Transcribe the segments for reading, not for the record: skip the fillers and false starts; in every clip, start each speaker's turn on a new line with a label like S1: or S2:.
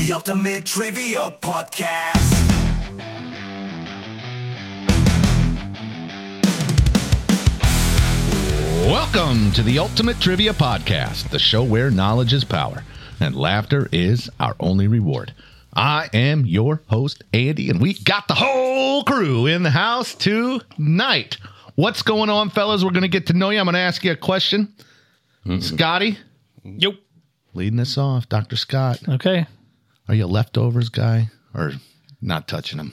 S1: The Ultimate Trivia Podcast.
S2: Welcome to the Ultimate Trivia Podcast, the show where knowledge is power and laughter is our only reward. I am your host, Andy, and we got the whole crew in the house tonight. What's going on, fellas? We're going to get to know you. I'm going to ask you a question. Scotty?
S3: Yep.
S2: Leading us off, Dr. Scott.
S3: Okay.
S2: Are you a leftovers guy or not touching them?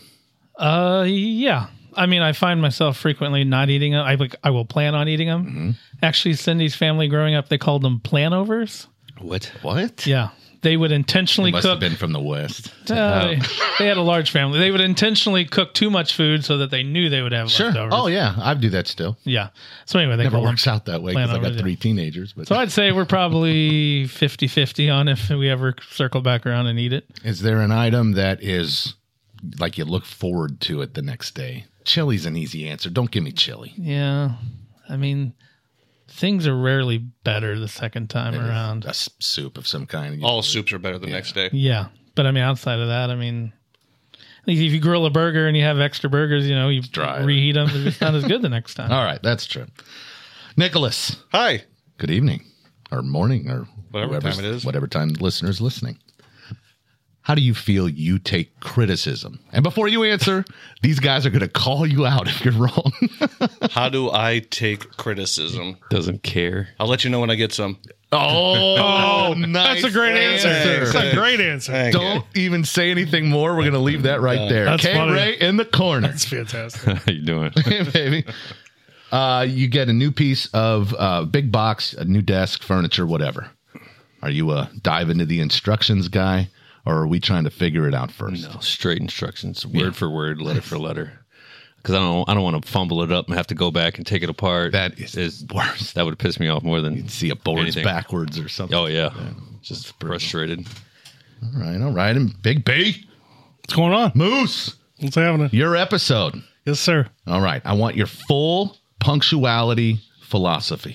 S3: Yeah. I mean, I find myself frequently not eating them. I will plan on eating them. Mm-hmm. Actually, Cindy's family growing up, they called them planovers.
S2: What?
S3: Yeah. They would intentionally
S2: must
S3: cook.
S2: Have been from the West.
S3: They had a large family. They would intentionally cook too much food so that they knew they would have leftovers.
S2: Oh, yeah. I do that still.
S3: Yeah. So anyway, they
S2: never
S3: call
S2: works
S3: them
S2: out that way because I got 3 teenagers. But.
S3: So I'd say we're probably 50-50 on if we ever circle back around and eat it.
S2: Is there an item that is like you look forward to it the next day? Chili's an easy answer. Don't give me chili.
S3: Yeah. I mean, things are rarely better the second time around.
S2: A soup of some kind.
S4: All soups are better the next day.
S3: Yeah. But I mean, outside of that, I mean, if you grill a burger and you have extra burgers, you reheat them. They're just not as good the next time.
S2: All right. That's true. Nicholas.
S4: Hi.
S2: Good evening or morning or
S4: whatever time it is.
S2: Whatever time the listener's listening. How do you feel you take criticism? And before you answer, these guys are going to call you out if you're wrong.
S4: How do I take criticism?
S5: Doesn't care.
S4: I'll let you know when I get some.
S2: Oh, nice.
S3: That's a great answer.
S2: That's
S3: a great answer.
S2: Don't even say anything more. We're going to leave that right there.
S3: That's funny.
S2: Ray in the corner.
S3: That's fantastic.
S5: How you doing?
S2: Hey, baby. You get a new piece of big box, a new desk, furniture, whatever. Are you a dive into the instructions guy? Or are we trying to figure it out first?
S5: No, straight instructions, word for word, letter for letter. Because I don't want to fumble it up and have to go back and take it apart.
S2: That is worse.
S5: That would piss me off more than
S2: you'd see a boards backwards or something.
S5: Oh yeah, just frustrated.
S2: All right. And Big B,
S3: What's going on?
S2: Moose,
S3: What's happening?
S2: your episode.
S3: Yes, sir.
S2: All right. I want your full punctuality philosophy.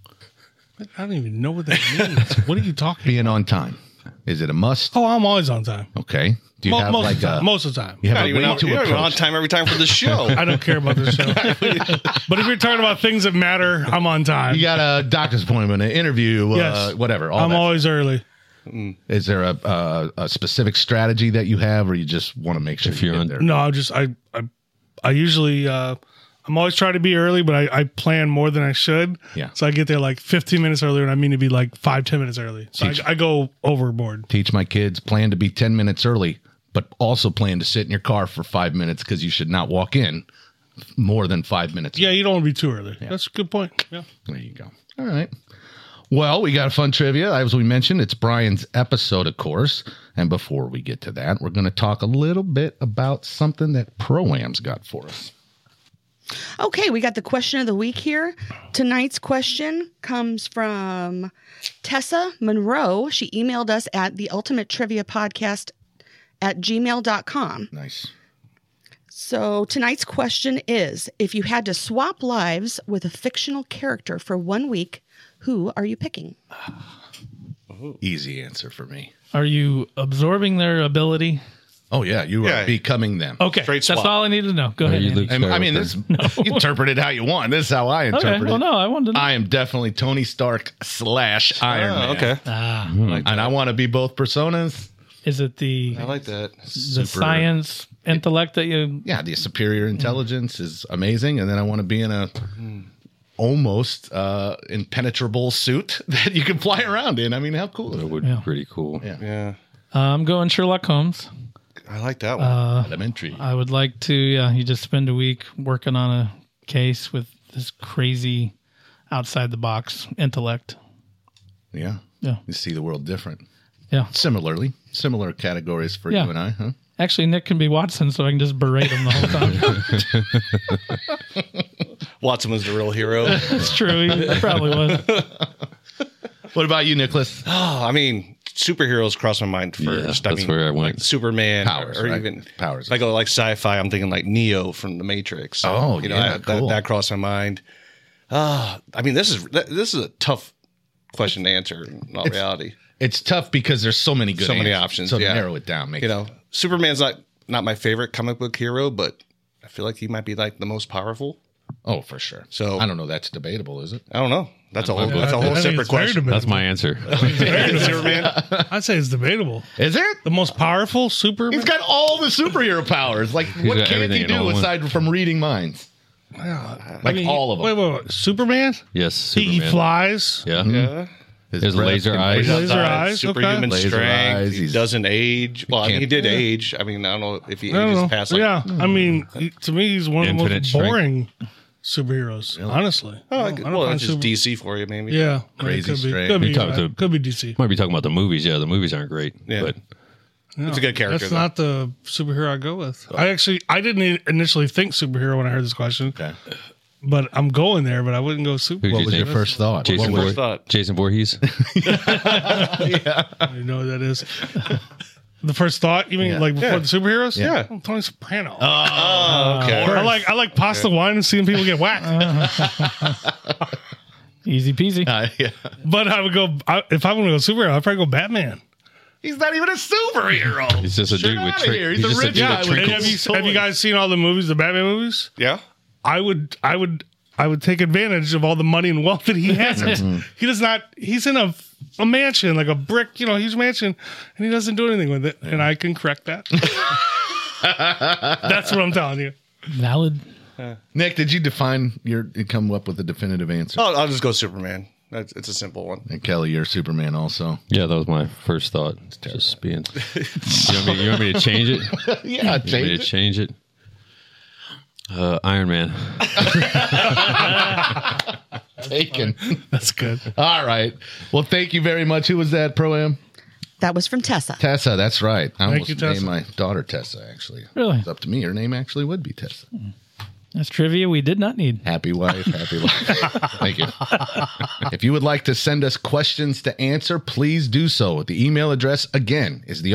S6: I don't even know what that means. What are you talking about?
S2: Being on time. Is it a must?
S6: Oh, I'm always on time.
S2: Okay. Do you have
S6: most
S2: like
S6: of the time. Most of the time.
S2: You have
S4: Not
S2: a
S4: even
S2: way
S4: on,
S2: to
S4: you're
S2: approach
S4: on time every time for the show.
S6: I don't care about this show. But if you're talking about things that matter, I'm on time.
S2: You got a doctor's appointment, an interview,
S6: Yes.
S2: Whatever.
S6: I'm always early.
S2: Is there a specific strategy that you have, or you just want to make sure
S5: If
S2: you
S5: you're
S2: get
S5: on-
S2: there?
S6: No, I usually I'm always trying to be early, but I plan more than I should.
S2: Yeah.
S6: So I get there like 15 minutes earlier, and I mean to be like 5-10 minutes early. So I go overboard.
S2: Teach my kids, plan to be 10 minutes early, but also plan to sit in your car for 5 minutes because you should not walk in more than 5 minutes.
S6: Yeah, you don't want to be too early. That's a good point. Yeah.
S2: There you go. All right. Well, we got a fun trivia. As we mentioned, it's Brian's episode, of course. And before we get to that, we're going to talk a little bit about something that Pro-Am's got for us.
S7: Okay, we got the question of the week here. Tonight's question comes from Tessa Monroe. She emailed us at theultimatetriviapodcast@gmail.com.
S2: Nice.
S7: So tonight's question is, if you had to swap lives with a fictional character for 1 week, who are you picking?
S2: Easy answer for me.
S3: Are you absorbing their ability?
S2: Oh, yeah. You are becoming them.
S3: Okay,
S4: Straight
S3: that's
S4: swap.
S3: all I need to know. Go ahead.
S5: you
S3: Andy.
S5: Luke
S2: I mean, this, you interpret it how you want. This is how I interpret
S3: Okay, well,
S2: it.
S3: no, I wanted to know.
S2: I am definitely Tony Stark / Iron Man.
S4: Okay.
S2: And I want to be both personas.
S3: Is it the
S4: I like that.
S3: the science intellect that you?
S2: Yeah, the superior intelligence is amazing. And then I want to be in a almost impenetrable suit that you can fly around in. I mean, how cool is
S5: That
S2: it?
S5: would be pretty cool.
S2: Yeah.
S4: Yeah.
S3: I'm going Sherlock Holmes.
S4: I like that one.
S2: Elementary.
S3: I would like to. You just spend a week working on a case with this crazy outside the box intellect.
S2: Yeah.
S3: Yeah.
S2: You see the world different.
S3: Yeah.
S2: Similar categories for you and I, huh?
S3: Actually, Nick can be Watson, so I can just berate him the whole time.
S4: Watson was the real hero.
S3: It's true. He probably was.
S2: What about you, Nicholas?
S4: Oh, I mean, superheroes cross my mind first.
S5: that's where I went.
S4: Like Superman,
S2: Powers,
S4: or
S2: right?
S4: even
S2: Powers.
S4: If I go like sci-fi, I'm thinking like Neo from The Matrix.
S2: Oh,
S4: you know,
S2: yeah, cool.
S4: that crossed my mind. I mean, this is a tough question to answer in all reality.
S2: It's tough because there's so many good
S4: So many
S2: answers.
S4: options,
S2: So to
S4: yeah.
S2: narrow it down, makes
S4: Superman's not my favorite comic book hero, but I feel like he might be like the most powerful.
S2: Oh, for sure.
S4: So-
S2: I don't know. That's debatable, is it?
S4: I don't know. That's a whole
S6: I think
S4: separate
S6: it's very
S4: question.
S6: debatable.
S5: That's my answer.
S4: Superman.
S6: I'd say it's debatable.
S2: Is it?
S6: The most powerful Superman.
S2: He's got all the superhero powers. Like, what
S5: got
S2: can't
S5: everything
S2: he
S5: in
S2: do
S5: all one.
S2: aside from reading minds? Like all of them.
S6: Wait. Superman?
S5: Yes,
S6: He
S5: Superman.
S6: flies.
S5: Yeah.
S4: Yeah.
S2: His
S5: There's
S2: breath
S5: laser
S2: can
S5: eyes.
S2: break
S6: Laser
S2: outside.
S6: eyes,
S4: Superhuman
S2: Laser
S4: strength.
S2: eyes,
S4: He
S2: he's-
S4: doesn't age. Well, I mean, he
S2: can't-
S4: did age. I mean, I don't know if he
S6: I don't
S4: ages
S6: know.
S4: past like.
S6: Yeah, I mean, to me, he's one of the
S5: Infinite
S6: most
S5: strength.
S6: boring superheroes. Honestly.
S4: Oh,
S6: I don't
S4: well,
S6: find
S4: that's just
S6: super-
S4: DC for you, maybe.
S6: Yeah,
S2: Crazy
S6: could be,
S2: strength.
S6: could be,
S5: You're talking to-
S6: could be DC.
S5: Might be talking about the movies. Yeah, the movies aren't great.
S4: Yeah.
S5: But
S4: It's a good character.
S6: That's
S4: though.
S6: not the superhero I go with. I didn't initially think superhero when I heard this question,
S2: Okay.
S6: but I'm going there. But I wouldn't go super.
S5: Who'd
S2: What
S5: you
S2: was your
S5: think?
S2: first thought?
S5: Jason,
S4: was your first thought?
S5: Jason Voorhees.
S6: You know what that is. The first thought, you mean
S2: Yeah.
S6: like before the superheroes?
S4: Yeah.
S6: Oh, Tony Soprano.
S4: Oh, okay.
S6: I like pasta wine and seeing people get whacked.
S3: Easy peasy.
S2: Yeah.
S6: But I would go if I'm going to go superhero. I'd probably go Batman.
S2: He's not even a superhero.
S5: He's just a
S2: Get
S5: dude with
S2: outta here.
S5: trick.
S2: He's a
S5: just
S2: rich
S5: dude
S2: guy
S5: with
S2: with
S6: And
S5: trinkets.
S6: have you guys seen all the movies, the Batman movies?
S4: Yeah.
S6: I would take advantage of all the money and wealth that he has. He does not. He's in a mansion, like a brick, huge mansion, and he doesn't do anything with it. And I can correct that. That's what I'm telling you.
S3: Valid.
S2: Nick, did you come up with a definitive answer?
S4: Oh, I'll just go Superman. It's a simple one.
S2: And Kelly, you're Superman also.
S5: Yeah, that was my first thought. Just being. You want me to change it?
S2: Yeah,
S5: You want me to change it? Iron Man.
S2: Taken.
S6: That's good.
S2: All right. Well, thank you very much. Who was that, Pro-Am?
S7: That was from Tessa.
S2: Tessa, that's right. I almost
S6: you,
S2: named
S6: Tessa.
S2: my daughter Tessa, actually.
S3: Really?
S2: It's up to me. Her name actually would be Tessa.
S3: That's trivia we did not need.
S2: Happy wife, happy life. Thank you. If you would like to send us questions to answer, please do so. The email address, again, is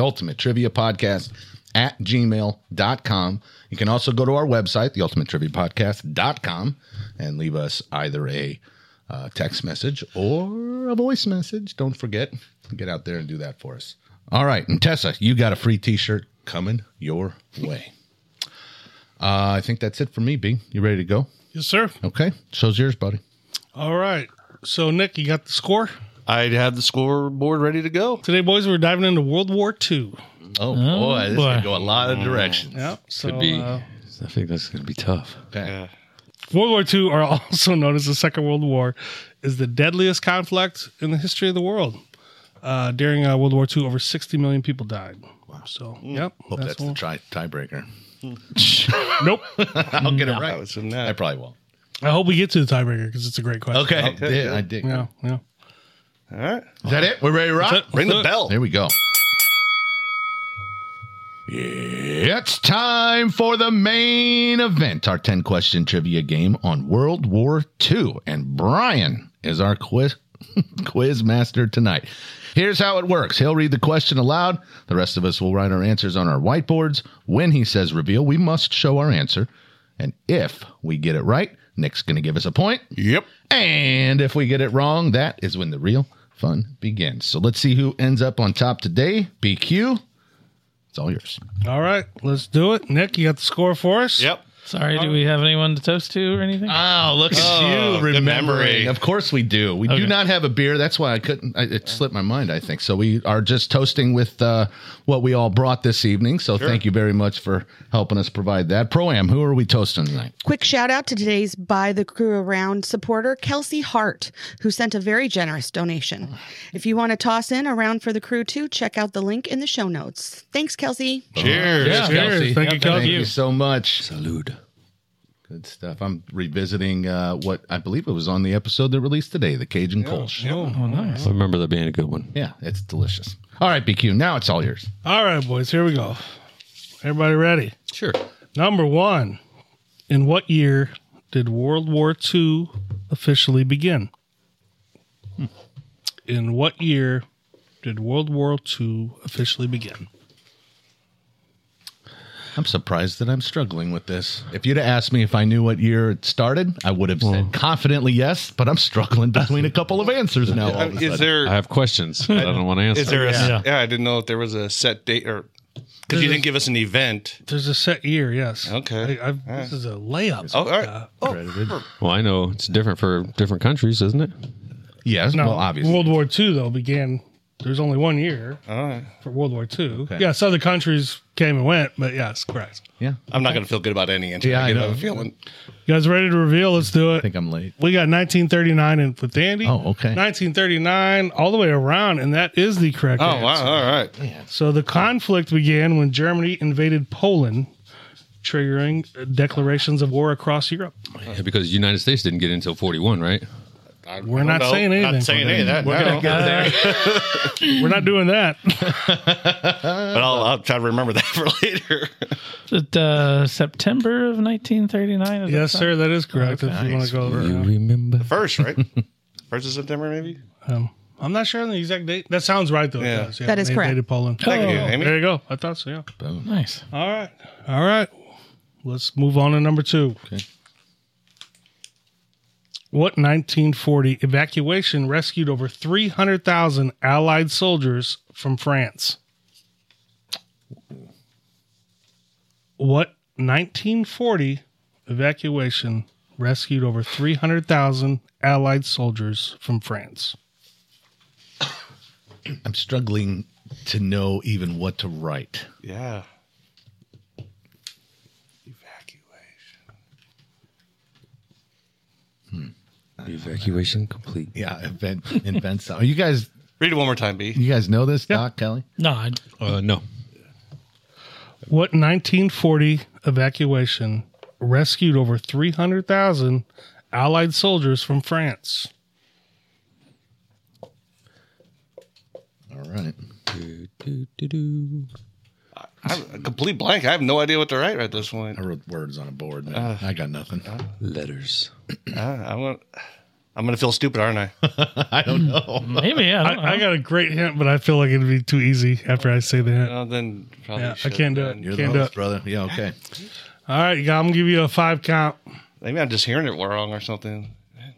S2: theultimatetriviapodcast@gmail.com. You can also go to our website, theultimatetriviapodcast.com, and leave us either a text message or a voice message. Don't forget to get out there and do that for us. All right. And Tessa, you got a free t-shirt coming your way. I think that's it for me, B. You ready to go?
S6: Yes, sir.
S2: Okay. Show's yours, buddy.
S6: All right. So, Nick, you got the score?
S4: I had the scoreboard ready to go.
S6: Today, boys, we're diving into World War II.
S2: Oh, boy. This
S3: boy.
S2: could go a lot of directions.
S6: Yeah. So,
S5: Could be. I think that's going to be tough.
S2: Okay.
S6: World War II, or also known as the Second World War, is the deadliest conflict in the history of the world. During World War II, over 60 million people died. Wow. So, yep.
S2: Hope that's the tiebreaker.
S6: Nope.
S2: I'll get it right.
S4: was in that.
S2: I probably won't.
S6: I hope we get to the tiebreaker because it's a great question.
S2: Okay.
S4: Okay,
S2: I dig.
S6: Yeah. Yeah.
S4: All right.
S2: Is that it? We're ready to rock?
S6: That's it.
S4: Ring the bell.
S2: There we go. It's time for the main event, our 10-question trivia game on World War II. And Brian is our quiz master tonight. Here's how it works. He'll read the question aloud. The rest of us will write our answers on our whiteboards. When he says reveal, we must show our answer. And if we get it right, Nick's going to give us a point.
S4: Yep.
S2: And if we get it wrong, that is when the real fun begins. So let's see who ends up on top today. BQ, it's all yours.
S6: All right. Let's do it. Nick, you got the score for us?
S4: Yep.
S3: Sorry, do we have anyone to toast to or anything?
S2: Oh, look at
S4: Oh,
S2: you
S4: the
S2: remembering.
S4: memory.
S2: Of course we do. We do
S3: Okay.
S2: not have a beer. That's why I couldn't. It slipped my mind, I think. So we are just toasting with what we all brought this evening. So thank you very much for helping us provide that. Pro-Am, who are we toasting tonight?
S7: Quick shout out to today's Buy the Crew Around supporter, Kelsey Hart, who sent a very generous donation. If you want to toss in a round for the crew too, check out the link in the show notes. Thanks, Kelsey.
S4: Cheers.
S3: Yeah.
S6: Cheers. Thank you,
S3: Yep,
S6: Kelsey.
S2: Thank you so much.
S5: Salute.
S2: Good stuff. I'm revisiting what I believe it was on the episode that released today, the Cajun Kolsch.
S3: Oh, nice.
S5: I remember that being a good one.
S2: Yeah, it's delicious. All right, BQ, now it's all yours.
S6: All right, boys. Here we go. Everybody ready?
S5: Sure.
S6: Number one. In what year did World War II officially begin? In what year did World War II officially begin?
S2: I'm surprised that I'm struggling with this. If you'd have asked me if I knew what year it started, I would have said confidently yes, but I'm struggling between a couple of answers now. all of a
S4: Is
S2: sudden.
S4: there
S5: I have questions. I don't want to answer.
S4: is there a
S3: Yeah.
S4: I didn't know if there was a set date or because you didn't give us an event.
S6: There's a set year, yes.
S4: Okay.
S6: This is a layup.
S4: Oh, all right.
S5: Well, I know it's different for different countries, isn't it?
S2: Yes,
S6: No,
S2: well, obviously.
S6: World War II, though, began. There's only 1 year
S4: All right.
S6: for World War II.
S2: Okay.
S6: Yes, other countries came and went, but yes, correct.
S2: Yeah,
S4: I'm not going to feel good about any answer.
S2: Yeah, I
S4: I
S2: know.
S4: have a feeling.
S6: You guys ready to reveal? Let's do
S2: I
S6: it.
S2: think I'm late.
S6: We got 1939 with Andy.
S2: Oh, okay.
S6: 1939 all the way around, and that is the correct
S4: Oh,
S6: answer.
S4: wow. All right.
S6: So the conflict began when Germany invaded Poland, triggering declarations of war across Europe.
S5: Yeah, because the United States didn't get in until 41, right?
S6: We're not saying anything.
S4: Not saying any of that.
S2: We're
S4: no.
S2: gonna get there.
S6: We're not doing that.
S4: But I'll try to remember that for later.
S3: Is it September of 1939? Is
S6: Yes,
S3: that
S6: sir, that is correct. If you want to go,
S5: You remember?
S4: First, right? 1st of September, maybe?
S6: I'm not sure on the exact date. That sounds right, though.
S4: Yeah.
S6: It does, yeah.
S7: That is
S6: They
S7: correct.
S6: invaded Poland.
S4: Thank you, Amy.
S6: There you go. I thought so. Yeah.
S3: nice?
S6: All right. Let's move on to number 2.
S2: Okay.
S6: What 1940 evacuation rescued over 300,000 Allied soldiers from France? What 1940 evacuation rescued over 300,000 Allied soldiers from France?
S2: I'm struggling to know even what to write.
S4: Yeah.
S5: Evacuation complete.
S2: Yeah, invent something. You guys
S4: Read it one more time, B.
S2: know this, Doc, Kelly?
S3: No,
S5: No.
S6: What 1940 evacuation rescued over 300,000 Allied soldiers from France?
S2: All right.
S4: I'm a complete blank. I have no idea what to write at this point.
S2: I wrote words on a board. Man. I got nothing.
S5: Letters.
S4: I'm gonna feel stupid, aren't I?
S2: I don't know.
S3: maybe I don't know.
S6: I got a great hint, but I feel like it'd be too easy after I say the hint.
S4: Well, then probably
S6: Yeah, I
S4: should
S6: can't do it.
S4: then.
S2: You're
S6: Can't
S2: the
S6: do
S2: host,
S6: it.
S2: brother. Yeah, okay.
S6: All right, I'm gonna give you a 5 count.
S4: Maybe I'm just hearing it wrong or something.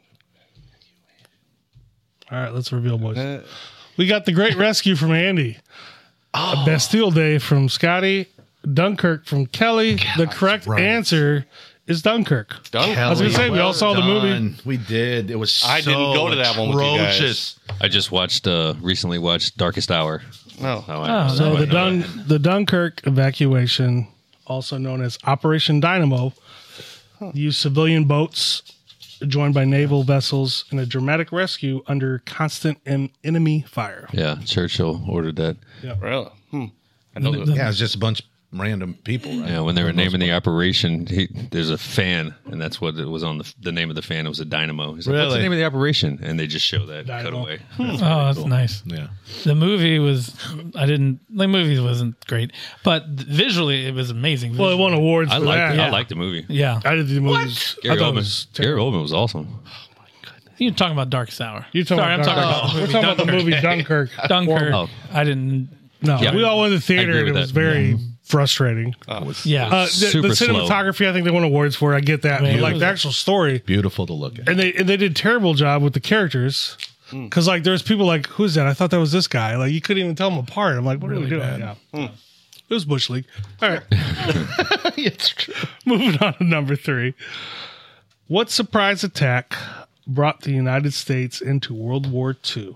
S6: All right, let's reveal, boys.
S4: Uh,
S6: We got the Great Rescue from Andy. A Bastille Day from Scotty. Dunkirk from Kelly. The correct
S2: right.
S6: answer is Dunkirk.
S4: Dunk.
S6: I was gonna say, we all saw the movie.
S2: Done. We did. It was
S4: I didn't go to that one with you guys.
S2: atrocious.
S5: I just recently watched Darkest Hour.
S4: No.
S3: Oh,
S6: So
S3: there
S6: the Dunkirk evacuation, also known as Operation Dynamo, used civilian boats joined by naval vessels in a dramatic rescue under constant enemy fire.
S5: Yeah, Churchill ordered that.
S4: Really? I know that.
S2: Yeah, it was just a bunch of random people, right?
S5: Yeah, when they were naming the operation, there's a fan, and that's what it was on the name of the fan. It was a dynamo. He's like, what's the
S2: Really?
S5: name of the operation? And they just show that
S6: Dynamo.
S5: cutaway.
S3: Oh, that's nice.
S2: Yeah.
S3: The movie was, the movie wasn't great, but visually it was amazing.
S6: Well, it won awards
S5: I
S6: for
S5: liked
S6: that.
S5: I liked the movie.
S3: Yeah.
S6: I did the movies. I
S5: Gary
S6: thought it was
S5: Oldman. Gary
S6: terrible.
S5: Oldman was awesome.
S3: You're talking about Dark Sour.
S6: You're talking
S3: Sorry,
S6: about
S3: I'm talking
S6: Dunkirk.
S3: about the
S6: We're
S3: movie
S6: talking about the
S3: Dunkirk.
S6: movie Dunkirk.
S3: Dunkirk.
S5: Oh.
S3: I didn't.
S6: No,
S5: Yeah.
S6: we all went to the
S5: I
S6: theater
S5: agree
S6: and it
S5: with
S6: was
S5: that.
S6: very frustrating.
S3: Yeah.
S6: The
S5: Super slow.
S6: cinematography, I think they won awards for. I get that,
S3: Man,
S6: but like
S3: it
S6: the
S3: was-
S6: actual story,
S2: Beautiful to look at.
S6: and they did a terrible job with the characters. Because like there's people like, who's that? I thought that was this guy. Like you couldn't even tell them apart. I'm like, what are we doing? Yeah. It was Bush League. All right,
S2: It's true.
S6: moving on to number 3. What surprise attack brought the United States into World War II?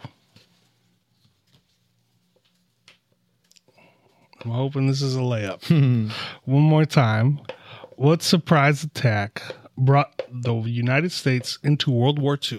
S6: I'm hoping this is a layup. One more time. What surprise attack brought the United States into World War II?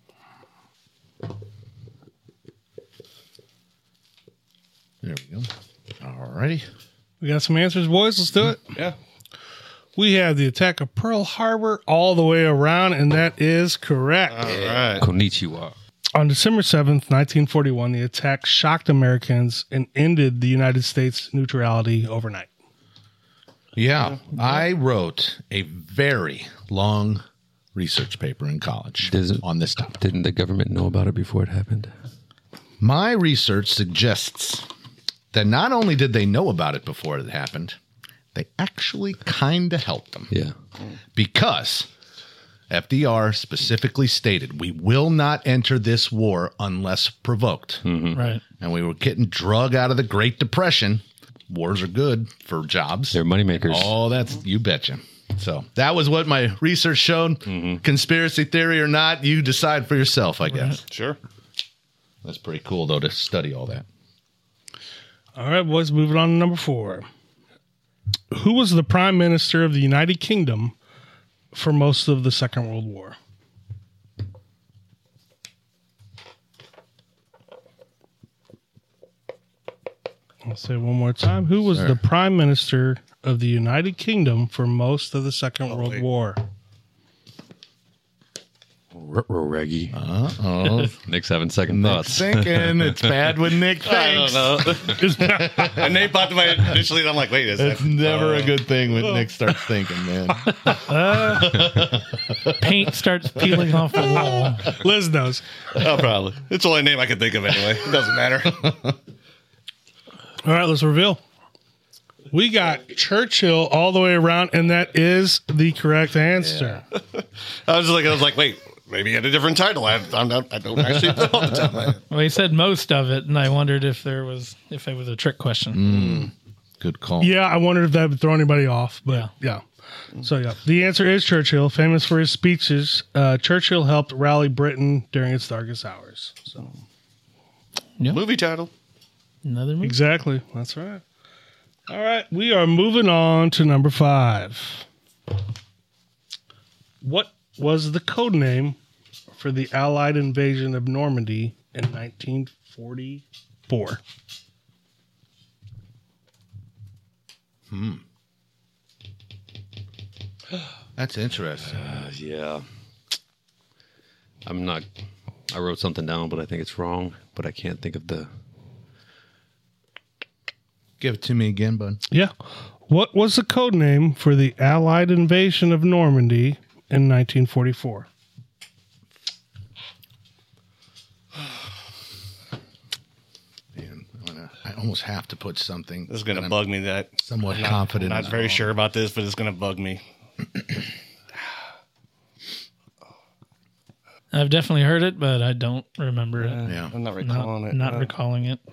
S2: There we go. All righty.
S6: We got some answers, boys. Let's do it.
S4: Yeah.
S6: We have the attack of Pearl Harbor all the way around, and that is correct.
S4: All right.
S5: Konnichiwa.
S6: On December 7th, 1941, the attack shocked Americans and ended the United States neutrality overnight.
S2: Yeah. I wrote a very long research paper in college
S5: Does it-
S2: on this topic.
S5: Didn't the government know about it before it happened?
S2: My research suggests that not only did they know about it before it happened, they actually kind of helped them.
S5: Yeah.
S2: Because FDR specifically stated, we will not enter this war unless provoked.
S3: Right.
S2: And we were getting drug out of the Great Depression. Wars are good for jobs.
S5: They're moneymakers.
S2: Oh, that's, you betcha. So that was what my research showed. Conspiracy theory or not, you decide for yourself, I guess.
S4: Sure.
S2: That's pretty cool, though, to study all that.
S6: All right, boys, moving on to number 4. Who was the Prime Minister of the United Kingdom for most of the Second World War? I'll say it one more time. Who was the Prime Minister of the United Kingdom for most of the Second World War?
S5: Reggie.
S2: Oh,
S5: Nick's having second
S2: Nick's
S5: thoughts.
S2: thinking. It's bad when Nick thinks.
S4: And they popped in my head initially, and I'm like, wait, is
S2: It's
S4: that?
S2: never a good thing when Nick starts thinking, man.
S3: Paint starts peeling off the wall.
S6: Liz knows.
S4: Oh, probably. It's the only name I can think of anyway. It doesn't matter.
S6: All right, let's reveal. We got Churchill all the way around, and that is the correct answer.
S4: I was like, wait, maybe he had a different title. I don't actually know off the top of my head.
S3: Well, he said most of it, and I wondered if it was a trick question.
S2: Good call.
S6: Yeah, I wondered if that would throw anybody off, but yeah. So, yeah, the answer is Churchill. Famous for his speeches, Churchill helped rally Britain during its darkest hours. So,
S4: Movie title.
S3: Another movie.
S6: exactly. That's right. All right, we are moving on to number 5. What was the code name for the Allied invasion of Normandy in 1944?
S2: That's interesting.
S5: Yeah. I wrote something down, but I think it's wrong. But I can't think of the.
S2: Give it to me again, bud.
S6: Yeah. What was the code name for the Allied invasion of Normandy in 1944?
S2: Man, I almost have to put something.
S4: This is going
S2: that
S4: to
S2: I'm
S4: bug me that
S2: somewhat confident.
S4: I'm not
S2: in.
S4: very sure about this, but it's going to bug me.
S3: I've definitely heard it, but I don't remember it.
S2: Yeah.
S4: I'm not recalling it.
S3: Not recalling it.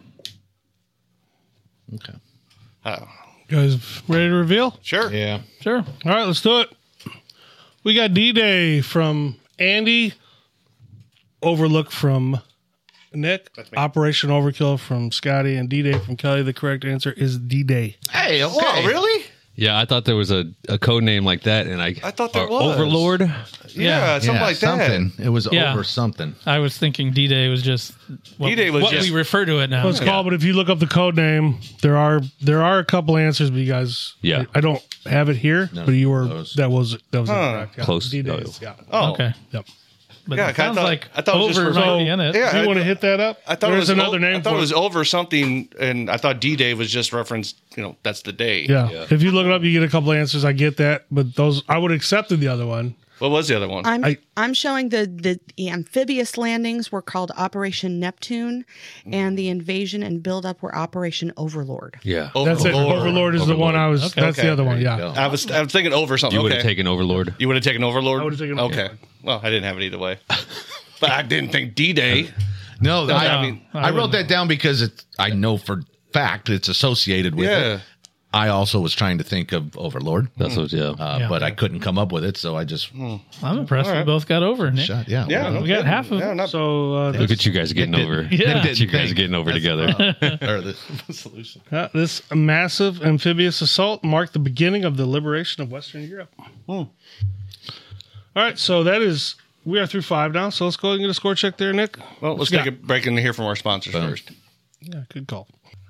S2: Okay.
S4: Oh.
S6: You guys ready to reveal?
S4: Sure.
S2: Yeah.
S3: Sure.
S6: All right, let's do it. We got D-Day from Andy, Overlook from Nick, Operation Overkill from Scotty, and D-Day from Kelly. The correct answer is D-Day.
S2: Hey, okay.
S4: Oh, really?
S5: Yeah, I thought there was a code name like that, and I
S4: thought there was.
S5: Overlord.
S4: Yeah, something like
S2: something.
S4: that.
S2: It was
S3: Yeah.
S2: over something.
S3: I was thinking D-Day was just what,
S4: D-Day was
S3: what
S4: just-
S3: we refer to it now.
S6: Well, it's called, but if you look up the code name, there are a couple answers, but you guys,
S5: Yeah.
S6: I don't have it here,
S2: No,
S6: but you were
S2: those.
S6: that was incorrect. Yeah.
S5: Close.
S6: D-Day.
S5: Oh.
S6: Yeah.
S4: Oh,
S3: Okay.
S6: Yep.
S3: But
S4: Yeah,
S3: it sounds
S4: I
S3: like
S4: thought it was just
S3: over
S4: for-
S3: might be in it.
S4: Yeah,
S6: Do you
S4: I-
S6: want to hit that up?
S4: I thought
S6: There's
S4: it was
S6: another name.
S4: I thought
S6: for
S4: it was over something, and I thought D-Day was just referenced. That's the day.
S6: Yeah. If you look it up, you get a couple answers. I get that, but those I would have accepted the other one.
S4: What was the other one?
S7: I'm showing the amphibious landings were called Operation Neptune, and the invasion and buildup were Operation Overlord.
S5: Yeah.
S6: That's it. Overlord is the one I was.
S3: Okay.
S6: That's the other one.
S2: There you
S6: Yeah.
S2: go.
S4: I was thinking over something.
S5: You would
S4: Okay.
S5: have taken Overlord.
S4: You would have taken Overlord?
S6: I would have taken
S4: Okay.
S6: Overlord.
S4: Well, I didn't have it either way. But I didn't think D-Day.
S2: No,
S3: I
S2: I wrote
S3: wouldn't.
S2: that down because I know for fact it's associated with
S4: Yeah.
S2: it. I also was trying to think of Overlord,
S5: That's what. Yeah.
S3: Yeah.
S2: but I couldn't come up with it, so I just
S3: I'm impressed we both got over, Nick.
S2: shot. Yeah,
S4: Yeah.
S2: well,
S3: We got half of
S4: Yeah,
S3: it.
S4: not
S6: So
S5: Look at you guys getting over.
S3: Yeah.
S5: Look at you guys
S2: think.
S5: getting over
S2: That's
S5: together.
S2: or the solution.
S6: this massive amphibious assault marked the beginning of the liberation of Western Europe. All right, so we are through 5 now. So let's go ahead and get a score check there, Nick.
S4: Well, let's
S6: What you
S4: take a break and hear from our sponsors first.
S6: Yeah, good call.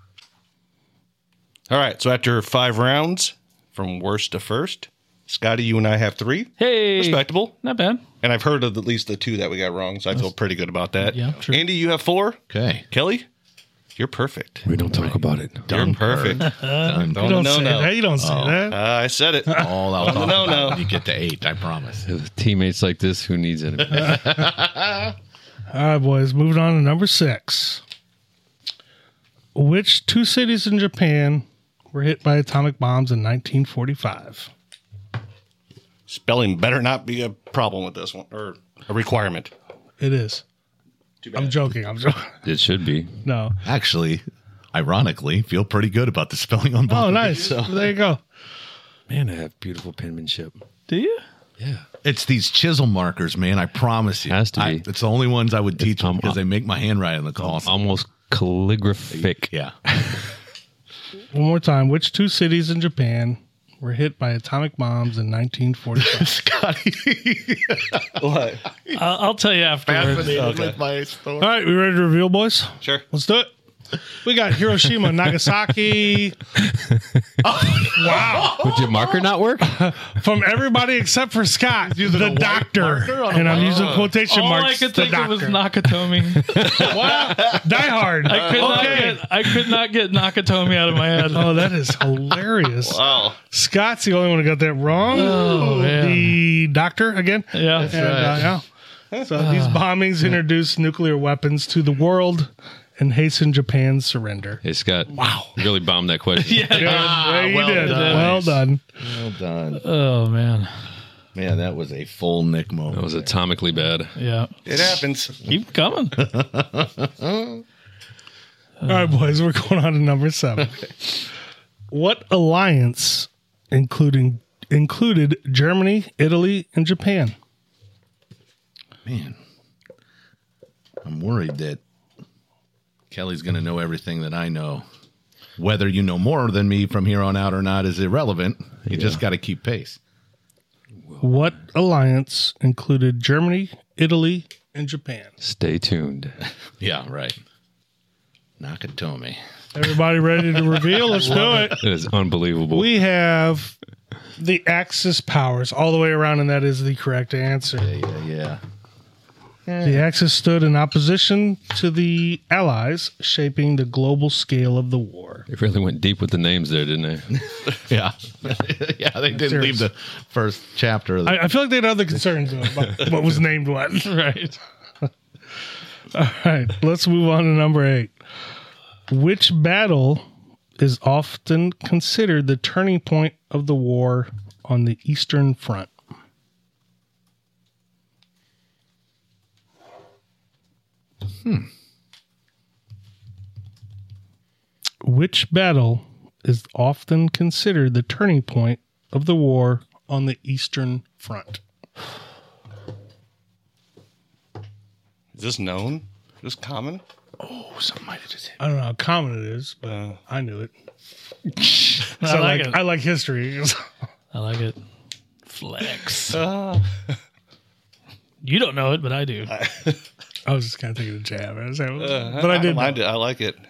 S4: All right. So after 5 rounds, from worst to first, Scotty, you and I have 3.
S3: Hey,
S4: Respectable.
S3: not bad.
S4: And I've heard of at least the 2 that we got wrong, so I feel pretty good about that.
S3: Yeah, true.
S4: Andy, you have 4.
S2: Okay,
S4: Kelly, you're perfect.
S5: We don't talk about it.
S4: You're perfect.
S2: done.
S6: You don't say
S4: no.
S6: that. You don't say that.
S4: I said it.
S2: All I'll talk
S4: No,
S2: about
S4: no.
S2: when you get to 8. I promise.
S5: Teammates like this, who needs enemies?
S6: All right, boys. Moving on to number 6. Which 2 cities in Japan were hit by atomic bombs in 1945.
S4: Spelling better not be a problem with this one, or a requirement.
S6: It is. I'm joking.
S5: It should be.
S6: No.
S2: Actually, ironically, feel pretty good about the spelling on both.
S6: Oh,
S2: of
S6: nice.
S2: these, so.
S6: There you go.
S5: Man, I have beautiful penmanship.
S3: Do you?
S5: Yeah.
S2: It's these chisel markers, man. I promise you.
S5: Has to be.
S2: It's the only ones I would teach them because they make my handwriting look awesome.
S5: Almost calligraphic.
S2: Yeah.
S6: One more time. Which two cities in Japan were hit by atomic bombs in 1945?
S2: Scotty.
S4: What?
S3: I'll tell you afterwards.
S2: With my story.
S6: All right, we ready to reveal, boys?
S4: Sure.
S6: Let's do it. We got Hiroshima, Nagasaki. Wow.
S5: Would your marker not work?
S6: From everybody except for Scott, the doctor. And I'm using quotation
S3: All
S6: marks.
S3: I could
S6: the
S3: think of was
S6: doctor.
S3: Nakatomi.
S6: What? Die Hard.
S3: I could not get Nakatomi out of my head.
S6: Oh, that is hilarious.
S4: Wow.
S6: Scott's the only one who got that wrong.
S3: Oh, man.
S6: The doctor again.
S3: Yeah.
S6: And, yeah. So these bombings introduced nuclear weapons to the world and hastened Japan's surrender.
S5: Hey, Scott. Wow. You really bombed that question.
S6: Yeah, you
S2: well
S6: did.
S2: done.
S6: Well done.
S2: Well done.
S3: Oh man.
S2: Man, that was a full Nick moment.
S5: That was atomically bad.
S3: Yeah.
S4: It happens.
S3: Keep coming.
S6: All right, boys, we're going on to number 7. What alliance included Germany, Italy, and Japan?
S2: Man, I'm worried that Kelly's going to know everything that I know. Whether you know more than me from here on out or not is irrelevant. You just got to keep pace.
S6: What alliance included Germany, Italy, and Japan?
S5: Stay tuned.
S2: Yeah, right. Nakatomi.
S6: Everybody ready to reveal? Let's do it.
S5: It is unbelievable.
S6: We have the Axis powers all the way around, and that is the correct answer.
S2: Yeah.
S6: The Axis stood in opposition to the Allies, shaping the global scale of the war.
S5: They really went deep with the names there, didn't they?
S2: Yeah. Yeah, they didn't leave the first chapter of the
S6: I feel like they had other concerns though, about what was named what.
S3: Right.
S6: All right, let's move on to number 8. Which battle is often considered the turning point of the war on the Eastern Front? Which battle is often considered the turning point of the war on the Eastern Front?
S4: Is this known? Is this common?
S2: Oh, something might have just hit.
S6: I don't know how common it is, but I knew it.
S3: I like it.
S6: I like history.
S3: I like it. Flex. You don't know it, but I do.
S6: I was just kind of taking a jab. But
S4: I
S6: I did.
S4: don't mind it. I like it.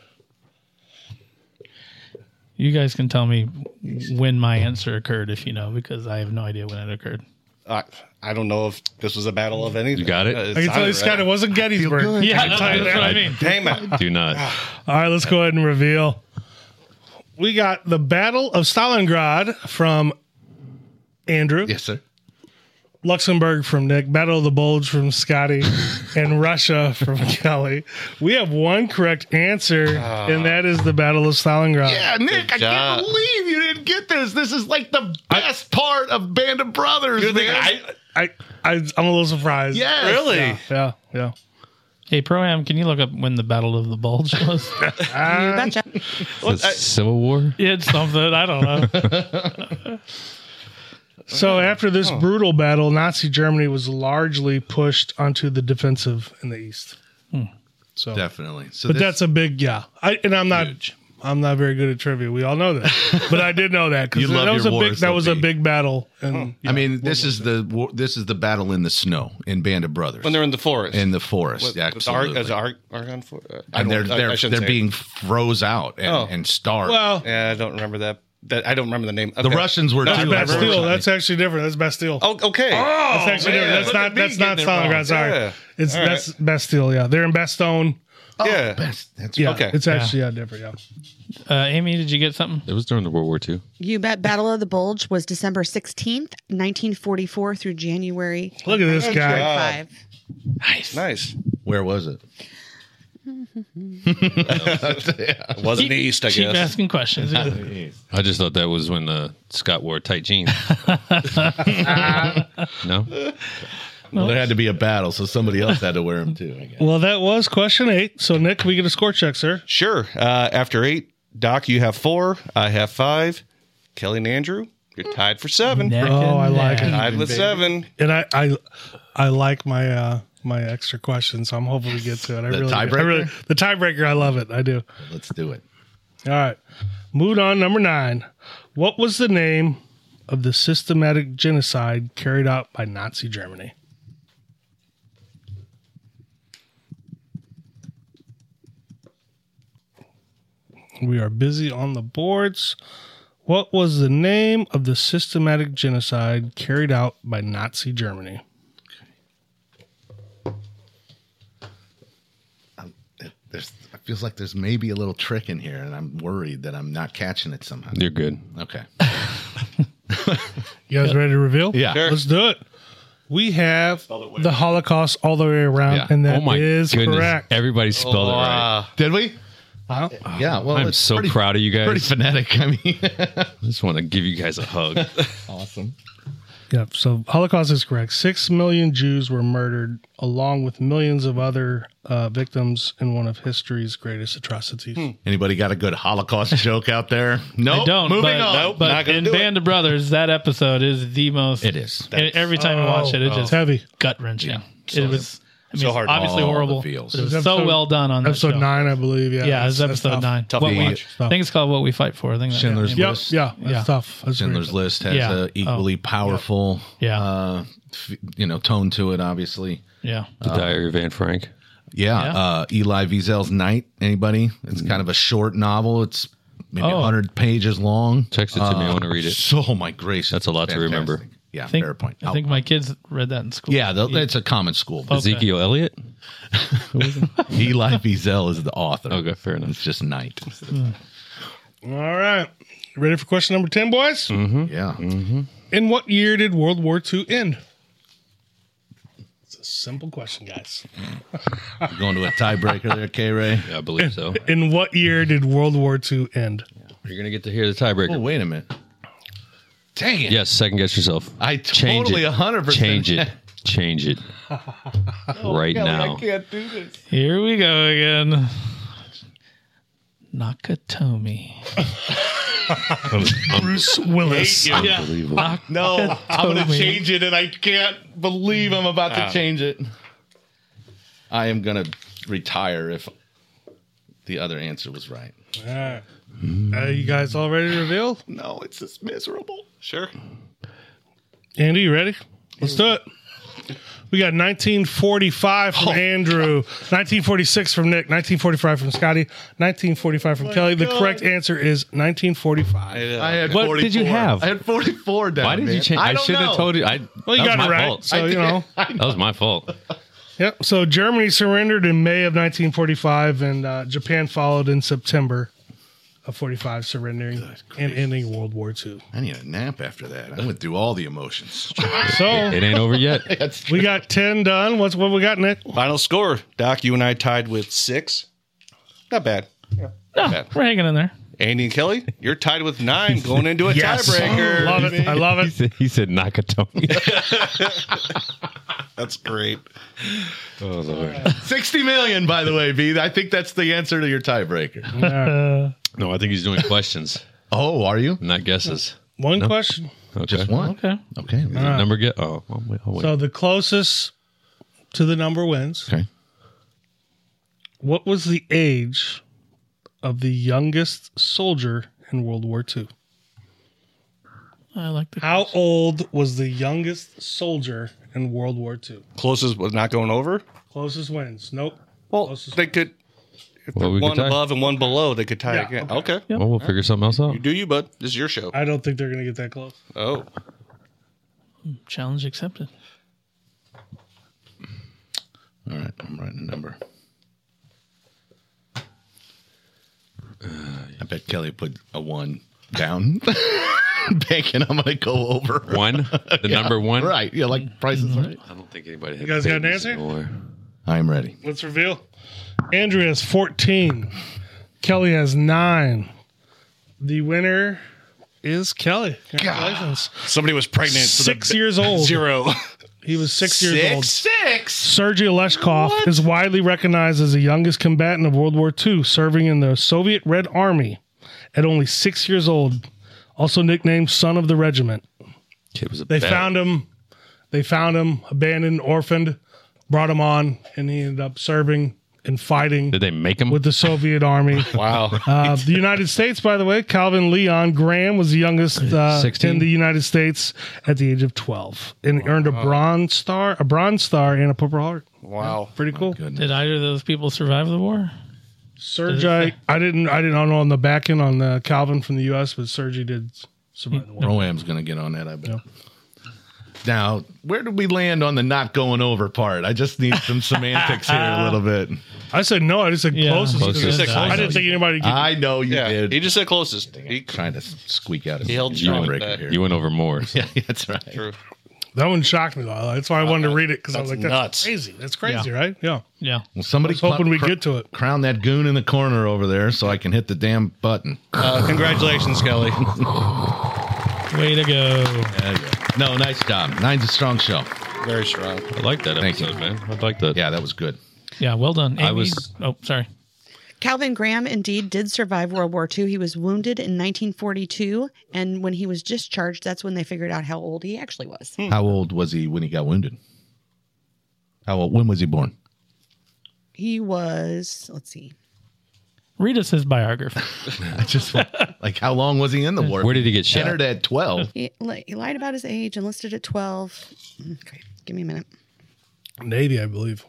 S3: You guys can tell me when my answer occurred if you know, because I have no idea when it occurred.
S4: I don't know if this was a battle of anything.
S5: You got it?
S6: I can tell you, Scott, it wasn't Gettysburg.
S3: Yeah, that's what I mean.
S4: Damn it.
S5: Do not.
S6: All right, let's go ahead and reveal. We got the Battle of Stalingrad from Andrew.
S2: Yes, sir.
S6: Luxembourg from Nick, Battle of the Bulge from Scotty, and Russia from Kelly. We have one correct answer, and that is the Battle of Stalingrad.
S2: Yeah, Nick, I
S4: job.
S2: can't believe you didn't get this. This is like the best part of Band of Brothers, man.
S6: I'm a little surprised.
S2: Yes.
S4: Really?
S6: Yeah.
S3: Hey, Pro-Am, can you look up when the Battle of the Bulge was?
S7: You betcha.
S5: The Civil War?
S3: It's something. I don't know.
S6: So after this brutal battle, Nazi Germany was largely pushed onto the defensive in the east. So,
S2: Definitely. So
S6: but that's a big I'm not very good at trivia. We all know that, but I did know that
S2: You
S6: because
S2: love
S6: that was
S2: your
S6: a
S2: wars,
S6: big that was a
S2: LP.
S6: big battle. And
S2: I mean, this is the battle in the snow in Band of Brothers.
S4: When they're in the forest.
S2: in the forest,
S4: What,
S2: absolutely.
S4: as Argon for?
S2: and they're being froze out and starved.
S6: well,
S4: Yeah, I don't remember that. I don't remember the name.
S2: the Russians were
S4: No,
S2: too.
S6: Bastille.
S2: unfortunately.
S6: That's actually different. That's Bastille.
S4: Oh, okay.
S6: That's actually different.
S2: look at me
S6: That's not
S2: getting it wrong.
S6: Stalingrad. Sorry,
S4: Yeah.
S6: it's
S4: All right.
S6: that's Bastille. Yeah, they're in Bastogne.
S4: Yeah.
S2: That's
S6: Yeah,
S4: Okay.
S6: it's actually different. Yeah.
S3: Amy, did you get something?
S5: It was during the World War II.
S7: You bet. Battle of the Bulge was December 16th, 1944 through January
S6: Look at this guy.
S7: 1945.
S4: Nice.
S2: Where was it?
S4: It wasn't the East, I
S3: Keep
S4: guess.
S3: asking questions.
S5: I just thought that was when Scott wore tight jeans. No?
S2: Well, there had to be a battle, so somebody else had to wear them too, I guess.
S6: Well, that was question 8. So, Nick, we get a score check, sir.
S4: Sure. After 8, Doc, you have 4. I have 5. Kelly and Andrew, you're tied for 7.
S3: Neck
S6: Oh,
S3: and
S6: I like
S3: neck.
S6: it.
S4: Tied with 7.
S6: And I like my my extra question, so I'm hoping we get to it.
S2: The tiebreaker?
S6: The tiebreaker, I love it. I do.
S2: Let's do it.
S6: All right. Moving on, number 9. What was the name of the systematic genocide carried out by Nazi Germany? We are busy on the boards. What was the name of the systematic genocide carried out by Nazi Germany?
S2: It feels like there's maybe a little trick in here, and I'm worried that I'm not catching it somehow.
S5: You're good.
S2: Okay.
S6: You guys ready to reveal?
S2: Yeah. Sure.
S6: Let's do it. We have the Holocaust all the way around,
S2: Yeah.
S6: and that
S5: Oh my
S6: is
S5: goodness.
S6: correct.
S5: Everybody spelled it right.
S2: Did we?
S6: Huh?
S2: Yeah. Well,
S5: I'm
S2: it's
S5: so
S2: pretty,
S5: proud of you guys.
S2: Pretty phonetic. I mean,
S5: I just want to give you guys a hug.
S2: awesome.
S6: Yep. So Holocaust is correct. 6 million Jews were murdered, along with millions of other victims in one of history's greatest atrocities.
S2: Anybody got a good Holocaust joke out there? No.
S3: I don't.
S2: Moving
S3: but,
S2: on.
S4: Nope,
S3: But
S4: not gonna
S3: in
S4: do it.
S3: Band of Brothers, that episode is the most.
S2: It is.
S3: and every time you watch it, it's
S6: It's
S3: just
S6: heavy.
S3: gut wrenching.
S2: Yeah.
S3: It was. I mean,
S4: So
S3: it's
S4: hard.
S3: obviously
S2: All the
S3: horrible.
S2: feels.
S3: But it was
S6: Episode-
S3: so well done on that
S6: Episode
S3: show.
S6: 9, I believe. Yeah,
S3: Yeah, it's
S6: that's
S3: episode
S6: tough.
S3: 9.
S4: Tough
S3: What
S4: to
S3: we,
S4: watch.
S3: I think it's called What We Fight For. I think that's
S2: Schindler's
S3: the name.
S2: List.
S6: Yeah, that's
S3: Yeah.
S6: tough. That's
S2: Schindler's
S6: great.
S2: List has
S3: Yeah.
S2: a equally powerful,
S3: Yeah.
S2: tone to it. Obviously,
S3: Yeah.
S5: The Diary of Anne Frank.
S2: yeah. Elie Wiesel's Night. Anybody? It's kind of a short novel. It's maybe
S3: Oh.
S2: 100 pages long.
S5: Text it to me. I want to read it.
S2: So my gracious,
S5: That's a lot to remember.
S2: Fantastic. Yeah,
S3: I think,
S2: fair point.
S3: I think my kids read that in school.
S2: yeah, it's a common school.
S3: Okay.
S5: Ezekiel Elliott?
S2: Elie Wiesel is the author.
S5: Okay, fair enough.
S2: It's just Night.
S6: All right. Ready for question number 10, boys?
S2: Yeah.
S6: In what year did World War II end? It's a simple question, guys.
S2: Going to a tiebreaker there, K-Ray.
S5: Yeah, I believe so.
S6: In what year did World War II end?
S5: You're going to get to hear the tiebreaker.
S2: Oh, wait a minute. Dang it.
S5: Yes, second guess yourself.
S2: I
S5: Change
S2: totally
S5: it.
S2: 100%.
S5: Change it. Change it. Right now.
S2: I can't do this.
S3: Here we go again. Nakatomi.
S6: Bruce Willis.
S5: Unbelievable.
S2: No, I'm going to
S3: Nakatomi.
S2: change it, and I can't believe I'm about to change it. I am going to retire if the other answer was right.
S6: All right. You guys all ready to reveal?
S2: No, it's just miserable.
S4: Sure.
S6: Andy, you ready? Let's do it. We got 1945 from Andrew, 1946 from Nick, 1945 from Scotty, 1945 from Kelly. The correct answer is 1945.
S2: I had
S5: What
S2: 44.
S5: did you have?
S2: I had 44 down.
S5: Why did you change? I
S2: don't
S5: should have
S2: know.
S5: told you.
S6: Well, you
S5: that was
S6: got it
S5: my
S6: right.
S5: fault.
S6: So, you know.
S5: That was my fault.
S6: Yep. So Germany surrendered in May of 1945, and Japan followed in September of 45, surrendering and ending World War II.
S2: I need a nap after that. I went through all the emotions.
S6: So
S5: It ain't over yet.
S6: we got 10 done. What we got, Nick?
S4: Final score. Doc, you and I tied with 6. Not bad.
S3: No, we're hanging in there.
S4: Andy and Kelly, you're tied with 9 going into a tiebreaker.
S6: Love it. I love it.
S5: He said Nakatomi.
S4: That's great.
S5: Oh, Lord.
S2: 60 million, by the way, B. I think that's the answer to your tiebreaker.
S5: No, I think he's doing questions,
S2: Oh, are you?
S5: not guesses.
S6: One question.
S5: Okay.
S2: Just one?
S3: Okay.
S2: Okay.
S5: Number get. Oh, I'll wait.
S6: So the closest to the number wins.
S2: Okay.
S6: What was the age of the youngest soldier in World War II?
S3: I like the.
S6: How old was the youngest soldier in World War II?
S4: Closest was not going over.
S6: Closest wins. Nope.
S4: Well,
S6: Closest.
S4: they could. If
S5: Well, we
S4: one
S5: could tie.
S4: above and one below, they could tie
S6: Yeah,
S4: again.
S6: okay.
S4: Okay.
S5: Well, we'll figure something else out.
S4: You do you, bud. This is your show.
S6: I don't think they're going to get that close.
S4: Oh.
S3: Challenge accepted.
S2: All right. I'm writing a number. I bet Kelly put a 1 down. Banking I'm going to go over.
S5: One, the number one.
S2: Right. Yeah, like prices right.
S5: I don't think anybody.
S6: You guys got an answer?
S2: I am ready.
S6: Let's reveal. Andrew has 14. Kelly has 9. The winner is Kelly. Congratulations.
S4: Somebody was pregnant. so
S6: 6
S4: the-
S6: years old.
S4: 0.
S6: He was 6 years old.
S2: Six.
S6: Sergei Leshkov is widely recognized as the youngest combatant of World War II, serving in the Soviet Red Army at only 6 years old. Also nicknamed Son of the Regiment.
S5: Kid was a
S6: They
S5: bad-
S6: found him, abandoned, orphaned, brought him on, and he ended up serving and fighting
S5: Did they make him?
S6: with the Soviet Army.
S4: Wow.
S6: The United States, by the way, Calvin Leon Graham was the youngest
S5: 16?
S6: in the United States at the age of 12, and earned a Bronze Star, and a Purple Heart.
S4: Wow.
S6: Pretty cool.
S3: Did either of those people survive the war?
S6: Sergei, I didn't know on the back end on Calvin from the U.S., but Sergei did survive the war.
S2: Roham's going to get on that, I bet. Now, where did we land on the not going over part? I just need some semantics here a little bit.
S6: I said no. I just said
S3: Yeah.
S6: closest.
S5: Closest.
S6: I didn't think anybody. Could,
S2: I know you
S4: Yeah.
S2: did.
S4: He just said closest. He
S2: Trying to squeak out his
S4: held strong with
S2: jawbreaker
S4: that.
S2: here.
S5: You went over more. So.
S2: Yeah, that's right.
S4: True.
S6: that one shocked me though. That's why I wanted to read it because I was
S4: That's
S6: like, "That's
S4: nuts.
S6: crazy. That's crazy, right?" Yeah.
S3: Yeah.
S2: Well, somebody
S6: I was hoping we'd get to it.
S2: Crown that goon in the corner over there so I can hit the damn button.
S4: Congratulations, Kelly.
S3: Way to go.
S2: There you go. No, nice job. 9's a strong show.
S4: Very strong.
S5: I like that
S2: Thank
S5: episode,
S2: you.
S5: man. I like that.
S2: Yeah, that was good.
S3: Yeah, well done. Amy,
S5: I was-
S3: Oh, sorry.
S7: Calvin Graham indeed did survive World War II. He was wounded in 1942, and when he was discharged, that's when they figured out how old he actually was.
S2: How old was he when he got wounded? How old? When was he born?
S7: He was, let's see,
S3: Read us his biography.
S2: I just like how long was he in the war?
S5: Where did he get shot?
S2: Entered at 12.
S7: he lied about his age, enlisted at 12. Okay, give me a minute.
S6: Navy, I believe.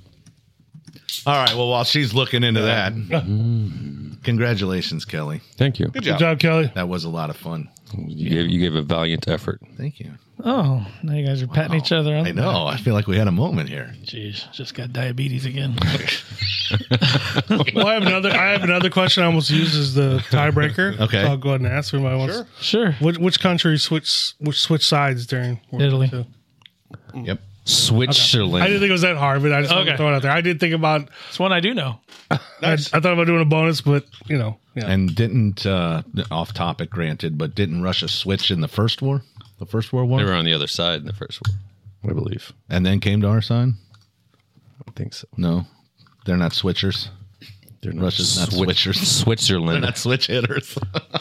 S2: All right. Well, while she's looking into that, congratulations, Kelly.
S5: Thank you.
S4: Good
S6: Good
S4: job.
S6: job, Kelly.
S2: That was a lot of fun.
S5: You gave a valiant effort.
S2: Thank you.
S3: Oh, now you guys are patting each other on
S2: I
S3: the
S2: know. I feel like we had a moment here.
S3: Jeez, just got diabetes again.
S6: Well, I have another question. I almost used as the tiebreaker.
S2: Okay.
S6: So I'll go ahead and ask everybody wants.
S3: Sure.
S6: Which country switched sides during World
S3: Italy.
S6: War II?
S2: Yep.
S5: Switzerland.
S6: I didn't think it was that hard, but I just wanted to
S3: Okay.
S6: throw it out there. I did think about.
S3: It's one I do know.
S6: I thought about doing a bonus, but yeah.
S2: And didn't, off topic granted, but didn't Russia switch in the first war? The First World War?
S5: They were on the other side in the first war, I believe.
S2: And then came to our side?
S5: I think so.
S2: No. They're not switchers.
S5: They're
S2: Russia's not switchers. They're
S5: Switzerland.
S2: not switch hitters.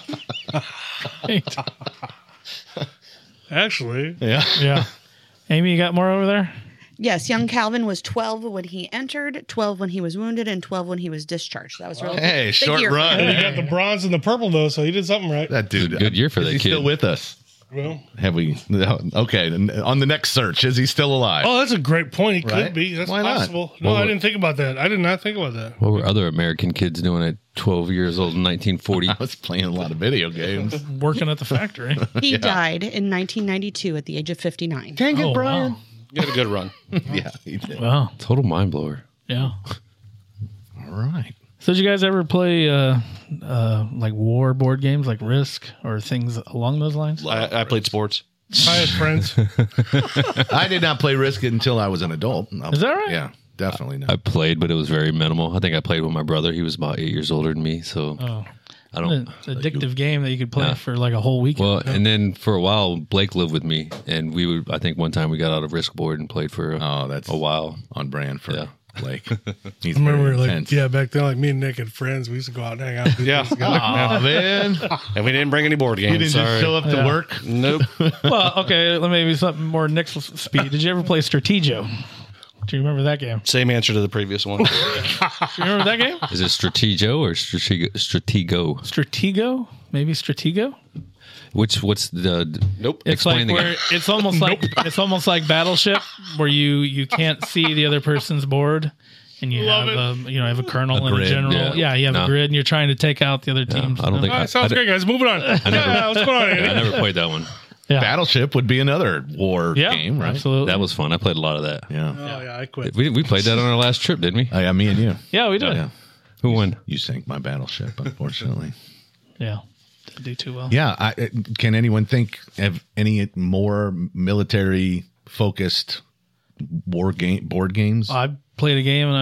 S6: Actually,
S2: yeah.
S3: Yeah. Amy, you got more over there?
S7: Yes, young Calvin was 12 when he entered, 12 when he was wounded, and 12 when he was discharged. That was really
S2: Hey,
S7: big
S2: short
S7: year for
S2: run.
S7: him.
S6: he got the bronze and the purple though, so he did something right.
S2: That dude.
S5: Good year for
S2: is
S5: that
S2: he
S5: kid.
S2: still with us?
S6: Well,
S2: Have we? Okay. On the next search, is he still alive?
S6: oh, that's a great point. He
S2: Right?
S6: could be. That's
S2: Why not?
S6: possible. No,
S5: Well,
S6: I didn't think about that. I did not think about that.
S5: What were other American kids doing at 12 years old in 1940?
S2: I was playing a lot of video games.
S3: Working at the factory.
S7: He died in 1992 at the age of 59.
S2: Dang it,
S3: Oh,
S2: Brian.
S3: wow.
S4: You had a good run.
S2: Yeah, he did.
S3: Wow.
S5: Total mind blower.
S3: Yeah.
S2: All right.
S3: So did you guys ever play like war board games like Risk or things along those lines?
S4: I played sports.
S6: I had friends.
S2: I did not play Risk until I was an adult.
S3: Is that right?
S2: Yeah, definitely not.
S5: I played, but it was very minimal. I think I played with my brother. He was about 8 years older than me, so
S3: Oh.
S5: I don't.
S3: It's an addictive game that you could play
S5: Yeah.
S3: for like a whole weekend.
S5: Well, and then for a while, Blake lived with me, and we would. I think one time we got out of Risk board and played for
S2: Oh, that's
S5: a while.
S2: on brand for
S5: Yeah.
S2: Blake. He's
S6: I remember,
S2: very
S6: like,
S2: intense.
S6: yeah, back then, like me and Nick had friends. We used to go out and hang out.
S4: Yeah.
S2: Oh, man.
S4: And we didn't bring any board
S2: You
S4: games.
S2: didn't just
S4: Sorry.
S2: show up to
S3: Yeah.
S2: work?
S4: Nope.
S3: Well, okay, let me maybe something more Nick's speed. Did you ever play Strategio? Do you remember that game?
S4: Same answer to the previous one.
S3: Do you remember that game?
S5: Is it Stratego or Stratego?
S3: Stratego? Maybe Stratego?
S5: What's the?
S4: Nope.
S3: It's
S5: Explain
S3: like
S5: the
S3: where it's almost like Battleship, where you can't see the other person's board, and you have a colonel and a
S2: grid,
S3: general.
S5: yeah.
S3: Yeah, you have
S5: No.
S3: a grid, and you're trying to take out the other
S5: No,
S3: teams.
S5: I don't think.
S6: All right, sounds great, guys. Moving on. Yeah, what's going on,
S5: I
S6: Andy?
S5: never played that one.
S3: Yeah,
S2: Battleship would be another war
S3: yeah,
S2: game, right?
S3: absolutely.
S5: That was fun. I played a lot of that.
S2: Yeah.
S6: Oh, yeah, I quit.
S5: We played that on our last trip, didn't we?
S2: Oh, yeah, me and you.
S3: Yeah, we did.
S2: Yeah.
S5: Who won?
S2: You sank my battleship, unfortunately.
S3: Yeah, didn't do too well.
S2: Yeah. Can anyone think of any more military focused board games?
S3: I played a game, and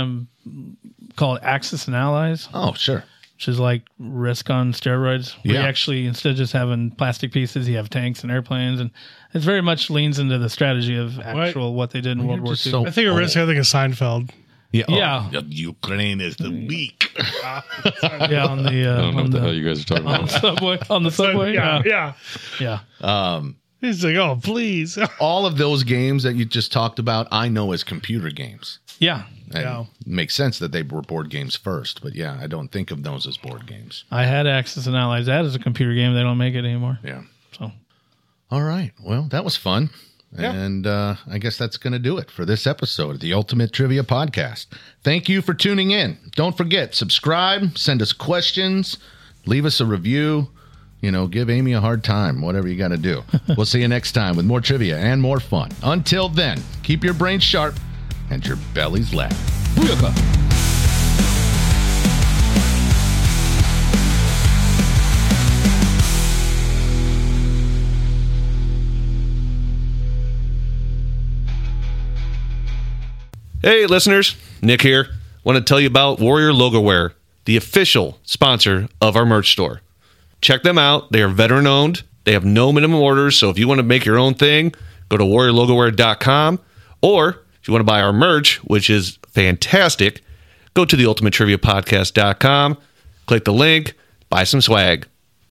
S3: called Axis and Allies,
S2: Oh, sure.
S3: which is like Risk on steroids. We
S2: Yeah.
S3: actually, instead of just having plastic pieces, you have tanks and airplanes, and it very much leans into the strategy of actual what they did in World War II.
S2: just so-
S6: I think a risk. I think of Seinfeld.
S2: Yeah.
S3: Yeah.
S2: Ukraine is the weak.
S3: Yeah, on the
S5: I don't know what the hell
S3: on
S5: you guys are talking
S3: the
S5: about.
S3: subway.
S6: Yeah.
S3: Yeah.
S6: He's like, oh, please.
S2: All of those games that you just talked about, I know as computer games.
S3: Yeah.
S2: And
S6: Yeah.
S2: it makes sense that they were board games first, but yeah, I don't think of those as board games.
S3: I had Axis and Allies. That is a computer game. They don't make it anymore.
S2: Yeah.
S3: So
S2: All right. Well, that was fun.
S6: Yeah.
S2: And I guess that's going to do it for this episode of the Ultimate Trivia Podcast. Thank you for tuning in. Don't forget, subscribe, send us questions, leave us a review. You know, give Amy a hard time, whatever you got to do. We'll see you next time with more trivia and more fun. Until then, keep your brains sharp and your bellies loud. Booyaka!
S4: Hey, listeners, Nick here. Want to tell you about Warrior Logo Wear, the official sponsor of our merch store. Check them out. They are veteran owned. They have no minimum orders. So if you want to make your own thing, go to warriorlogowear.com. Or if you want to buy our merch, which is fantastic, go to theultimatetriviapodcast.com, click the link, buy some swag.